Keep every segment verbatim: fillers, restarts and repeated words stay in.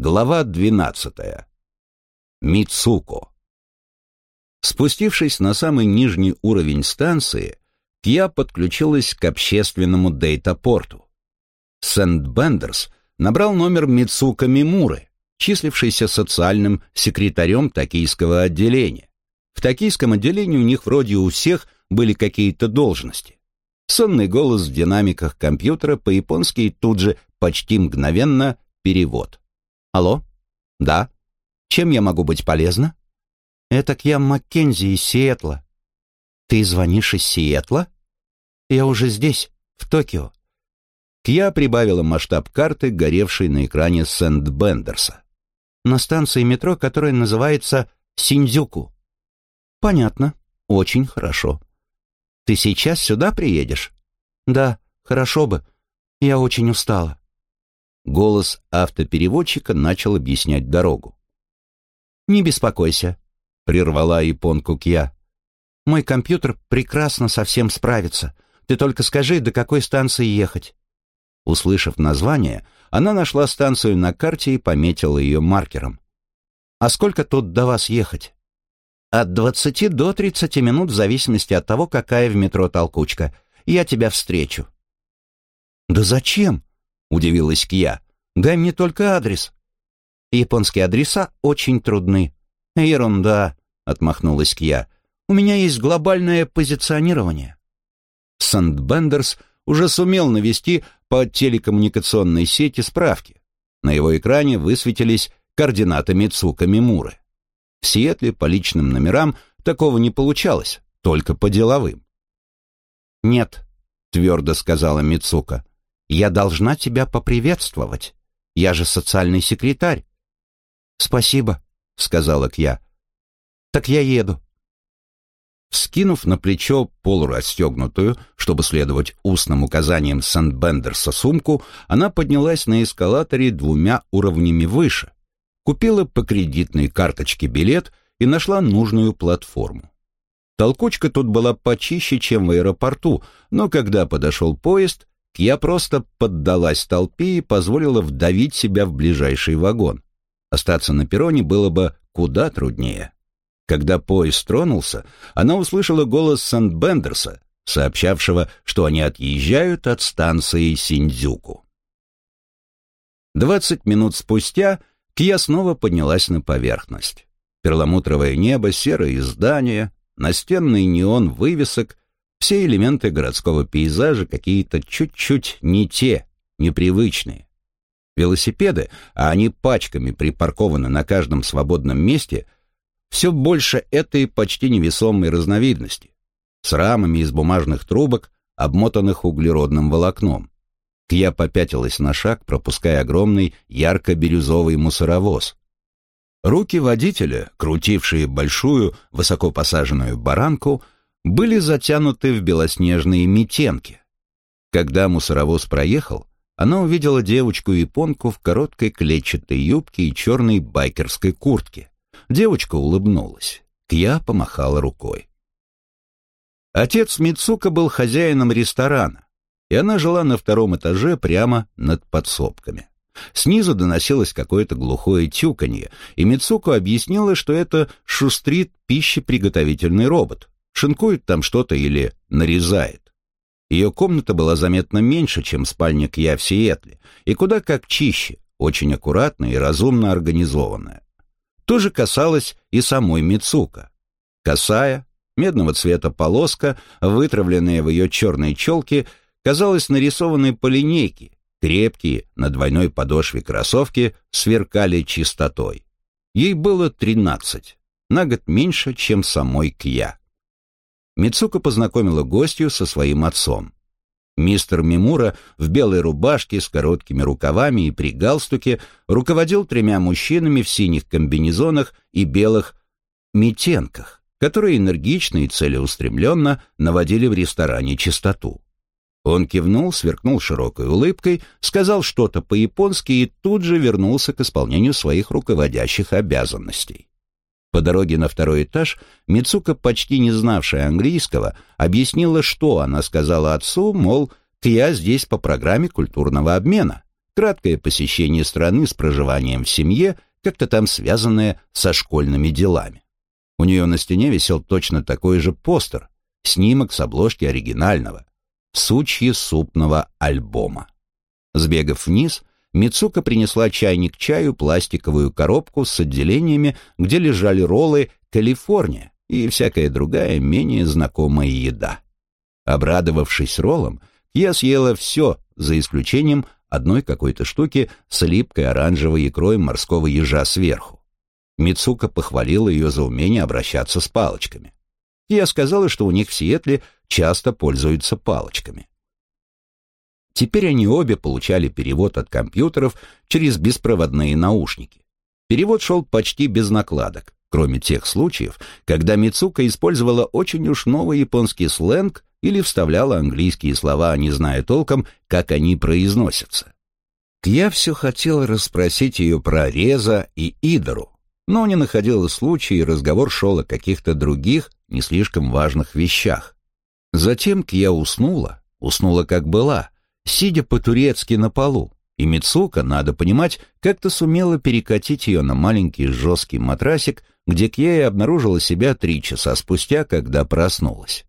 Глава двенадцатая. Мицуко. Спустившись на самый нижний уровень станции, Кья подключилась к общественному дейта-порту. Сент-Бендерс набрал номер Мицуко Мимуры, числившийся социальным секретарем токийского отделения. В токийском отделении у них вроде у всех были какие-то должности. Сонный голос в динамиках компьютера по-японски и тут же почти мгновенно перевод. «Алло? Да? Чем я могу быть полезна?» «Это Кья Маккензи из Сиэтла». «Ты звонишь из Сиэтла?» «Я уже здесь, в Токио». Кья прибавила масштаб карты, горевшей на экране Сент-Бендерса. «На станции метро, которая называется Синдзюку». «Понятно. Очень хорошо». «Ты сейчас сюда приедешь?» «Да, хорошо бы. Я очень устала». Голос автопереводчика начал объяснять дорогу. «Не беспокойся», — прервала японку Кья. «Мой компьютер прекрасно со всем справится. Ты только скажи, до какой станции ехать». Услышав название, она нашла станцию на карте и пометила ее маркером. «А сколько тут до вас ехать?» «От двадцати до тридцати минут, в зависимости от того, какая в метро толкучка. Я тебя встречу». «Да зачем?» — удивилась Кья. «Дай мне только адрес». «Японские адреса очень трудны». «Ерунда», — отмахнулась Кья. «У меня есть глобальное позиционирование». Сент-Бендерс уже сумел навести по телекоммуникационной сети справки. На его экране высветились координаты Мицуко Мимуры. В Сиэтле по личным номерам такого не получалось, только по деловым. «Нет», — твердо сказала Мицуко, — «я должна тебя поприветствовать. Я же социальный секретарь». «Спасибо», — сказала Кья. «Так я еду». Вскинув на плечо полурастегнутую, чтобы следовать устным указаниям Сент-Бендерса сумку, она поднялась на эскалаторе двумя уровнями выше, купила по кредитной карточке билет и нашла нужную платформу. Толкучка тут была почище, чем в аэропорту, но когда подошел поезд, Кья просто поддалась толпе и позволила вдавить себя в ближайший вагон. Остаться на перроне было бы куда труднее. Когда поезд тронулся, она услышала голос Сент-Бендерса, сообщавшего, что они отъезжают от станции Синдзюку. Двадцать минут спустя Кья снова поднялась на поверхность. Перламутровое небо, серые здания, настенный неон вывесок, все элементы городского пейзажа какие-то чуть-чуть не те, непривычные. Велосипеды, а они пачками припаркованы на каждом свободном месте, все больше этой почти невесомой разновидности, с рамами из бумажных трубок, обмотанных углеродным волокном. Кья попятилась на шаг, пропуская огромный ярко-бирюзовый мусоровоз. Руки водителя, крутившие большую, высоко посаженную баранку, были затянуты в белоснежные митенки. Когда мусоровоз проехал, она увидела девочку-японку в короткой клетчатой юбке и черной байкерской куртке. Девочка улыбнулась. Кья помахала рукой. Отец Мицуко был хозяином ресторана, и она жила на втором этаже прямо над подсобками. Снизу доносилось какое-то глухое тюканье, и Мицуко объяснила, что это шустрит пищеприготовительный робот, шинкует там что-то или нарезает. Ее комната была заметно меньше, чем спальня Кья в Сиэтле, и куда как чище, очень аккуратная и разумно организованная. То же касалось и самой Мицуко. Косая, медного цвета полоска, вытравленная в ее черной челке, казалась нарисованной по линейке. Крепкие, на двойной подошве кроссовки сверкали чистотой. Ей было тринадцать, на год меньше, чем самой Кья. Мицуко познакомила гостью со своим отцом. Мистер Мимура в белой рубашке с короткими рукавами и при галстуке руководил тремя мужчинами в синих комбинезонах и белых митенках, которые энергично и целеустремленно наводили в ресторане чистоту. Он кивнул, сверкнул широкой улыбкой, сказал что-то по-японски и тут же вернулся к исполнению своих руководящих обязанностей. По дороге на второй этаж Мицуко, почти не знавшая английского, объяснила, что она сказала отцу, мол, Кья здесь по программе культурного обмена, краткое посещение страны с проживанием в семье, как-то там связанное со школьными делами. У нее на стене висел точно такой же постер, снимок с обложки оригинального, сучье-супного альбома. Сбегав вниз, Мицука принесла чайник чаю, пластиковую коробку с отделениями, где лежали роллы «Калифорния» и всякая другая, менее знакомая еда. Обрадовавшись роллам, я съела все, за исключением одной какой-то штуки с липкой оранжевой икрой морского ежа сверху. Мицука похвалила ее за умение обращаться с палочками. Я сказала, что у них в Сиэтле часто пользуются палочками. Теперь они обе получали перевод от компьютеров через беспроводные наушники. Перевод шел почти без накладок, кроме тех случаев, когда Мицука использовала очень уж новый японский сленг или вставляла английские слова, не зная толком, как они произносятся. Я все хотел расспросить ее про Реза и Идору, но не находила случая, и разговор шел о каких-то других, не слишком важных вещах. Затем Кья уснула, уснула как была, сидя по-турецки на полу, и Мицука, надо понимать, как-то сумела перекатить ее на маленький жесткий матрасик, где Кья и обнаружила себя три часа спустя, когда проснулась.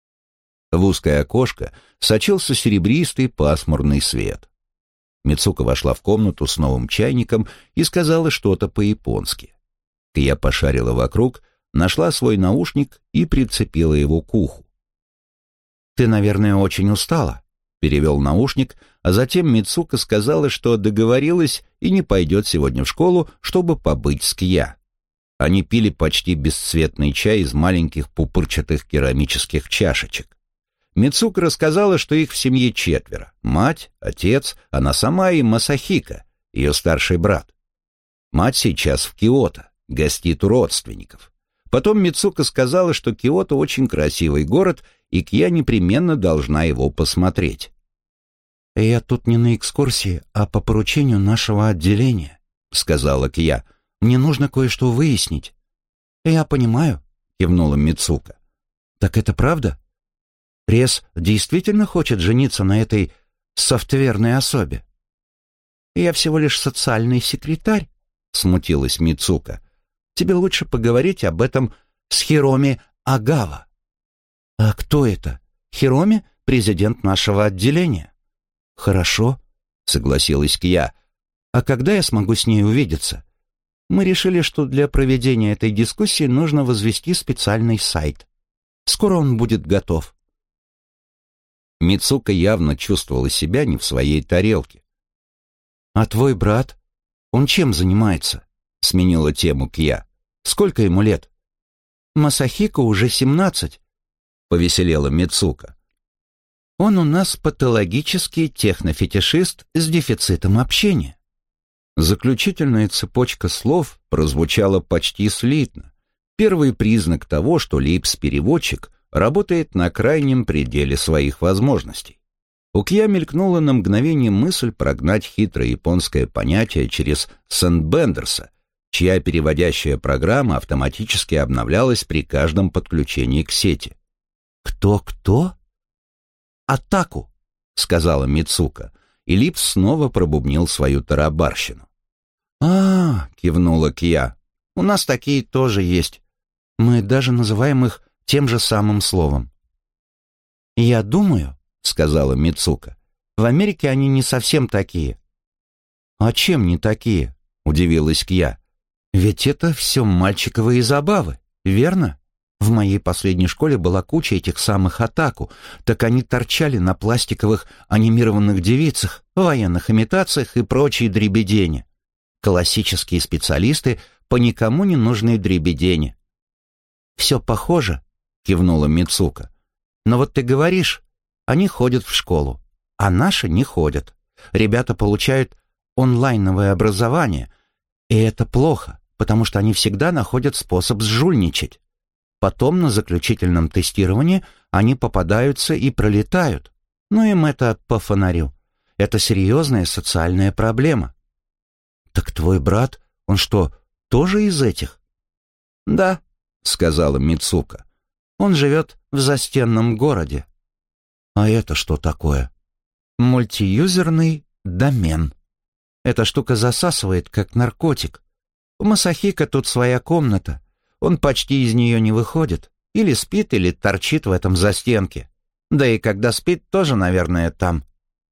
В узкое окошко сочился серебристый пасмурный свет. Мицука вошла в комнату с новым чайником и сказала что-то по-японски. Кья пошарила вокруг, нашла свой наушник и прицепила его к уху. «Ты, наверное, очень устала», — перевел наушник, а затем Мицука сказала, что договорилась и не пойдет сегодня в школу, чтобы побыть с Кья. Они пили почти бесцветный чай из маленьких пупырчатых керамических чашечек. Мицука рассказала, что их в семье четверо: мать, отец, она сама и Масахика, ее старший брат. Мать сейчас в Киото, гостит у родственников. Потом Мицука сказала, что Киото очень красивый город, и Кья непременно должна его посмотреть. «Я тут не на экскурсии, а по поручению нашего отделения», — сказала Кья. «Мне нужно кое-что выяснить». «Я понимаю», — кивнула Мицука. «Так это правда? Рез действительно хочет жениться на этой софтверной особе?» «Я всего лишь социальный секретарь», — смутилась Мицука. «Тебе лучше поговорить об этом с Хироми Агава». «А кто это? Хироми — президент нашего отделения». «Хорошо», — согласилась Кья. «А когда я смогу с ней увидеться?» «Мы решили, что для проведения этой дискуссии нужно возвести специальный сайт. Скоро он будет готов». Мицука явно чувствовала себя не в своей тарелке. «А твой брат? Он чем занимается?» — сменила тему Кья. «Сколько ему лет?» «Масахико уже семнадцать», — повеселела Мицука. «Он у нас патологический технофетишист с дефицитом общения». Заключительная цепочка слов прозвучала почти слитно. Первый признак того, что Лейбс-переводчик работает на крайнем пределе своих возможностей. У Кья мелькнула на мгновение мысль прогнать хитрое японское понятие через Сент-Бендерса, чья переводящая программа автоматически обновлялась при каждом подключении к сети. «Кто-кто?» «Атаку», — сказала Мицука, и Липс снова пробубнил свою тарабарщину. «А, — кивнула Кья, — у нас такие тоже есть. Мы даже называем их тем же самым словом». «Я думаю, — сказала Мицука, — в Америке они не совсем такие». «А чем не такие?» — удивилась Кья. «Ведь это все мальчиковые забавы, верно? В моей последней школе была куча этих самых атаку, так они торчали на пластиковых анимированных девицах, военных имитациях и прочей дребедени. Классические специалисты по никому не нужной дребедени». «Все похоже», — кивнула Мицука. «Но вот ты говоришь, они ходят в школу, а наши не ходят. Ребята получают онлайновое образование, и это плохо, потому что они всегда находят способ сжульничать. Потом на заключительном тестировании они попадаются и пролетают. Но им это по фонарю. Это серьезная социальная проблема». «Так твой брат, он что, тоже из этих?» «Да», — сказала Мицука. «Он живет в застенном городе». «А это что такое?» «Мультиюзерный домен», Эта штука засасывает, как наркотик. У Масахика тут своя комната. Он почти из нее не выходит. Или спит, или торчит в этом застенке. Да и когда спит, тоже, наверное, там.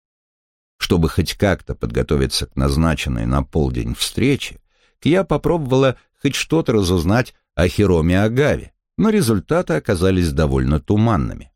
Чтобы хоть как-то подготовиться к назначенной на полдень встрече, Кья попробовала хоть что-то разузнать о Хироми Агаве, но результаты оказались довольно туманными.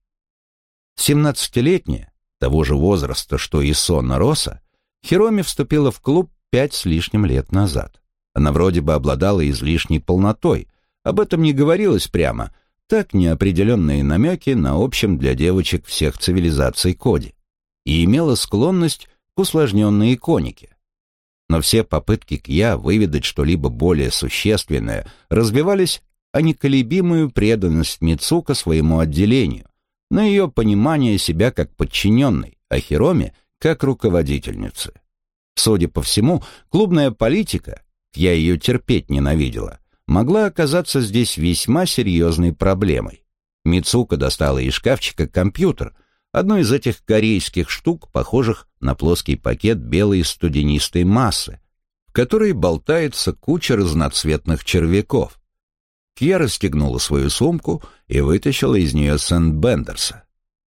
семнадцатилетняя, того же возраста, что и Сона Роса, Хироми вступила в клуб пять с лишним лет назад. Она вроде бы обладала излишней полнотой, об этом не говорилось прямо, так неопределенные намеки на общем для девочек всех цивилизаций коде, и имела склонность к усложненной иконике. Но все попытки Кья выведать что-либо более существенное разбивались о неколебимую преданность Мицуко своему отделению, на ее понимание себя как подчиненной, а Хироми как руководительницы. Судя по всему, клубная политика, Кья ее терпеть ненавидела, могла оказаться здесь весьма серьезной проблемой. Мицуко достала из шкафчика компьютер, одну из этих корейских штук, похожих на плоский пакет белой студенистой массы, в которой болтается куча разноцветных червяков. Кья расстегнула свою сумку и вытащила из нее Сент-Бендерса.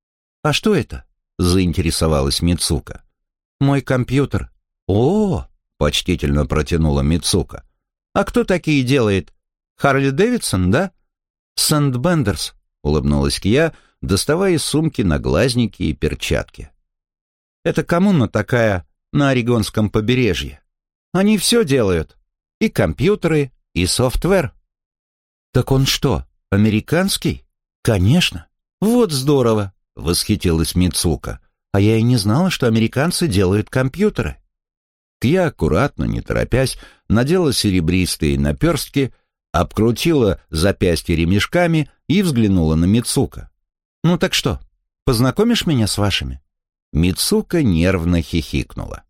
«А что это?» — заинтересовалась Мицуко. «Мой компьютер». «О!» — почтительно протянула Мицуко. «А кто такие делает? Харли Дэвидсон, да?» «Сент-Бендерс», — улыбнулась Кья, доставая из сумки наглазники и перчатки. «Это коммуна такая на Орегонском побережье. Они все делают. И компьютеры, и софтвер». «Так он что, американский?» «Конечно». «Вот здорово», — восхитилась Мицуко. «А я и не знала, что американцы делают компьютеры». Кья аккуратно, не торопясь, надела серебристые наперстки, обкрутила запястье ремешками и взглянула на Мицуко. «Ну так что, познакомишь меня с вашими?» Мицуко нервно хихикнула.